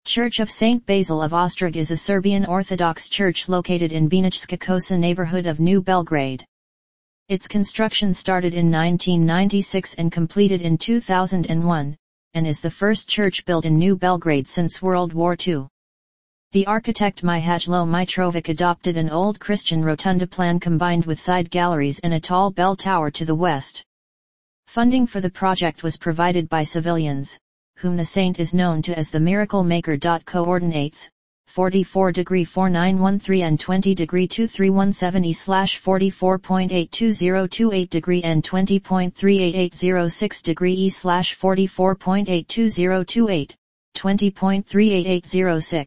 Church of St. Basil of Ostrog is a Serbian Orthodox church located in Benička Kosa neighborhood of New Belgrade. Its construction started in 1996 and completed in 2001, and is the first church built in New Belgrade since World War II. The architect Mihajlo Mitrovic adopted an old Christian rotunda plan combined with side galleries and a tall bell tower to the west. Funding for the project was provided by civilians, whom the saint is known to as the Miracle Maker. Coordinates, 44°4913 and 20°2317 E/44.82028° and 20.38806° E/44.82028, 20.38806.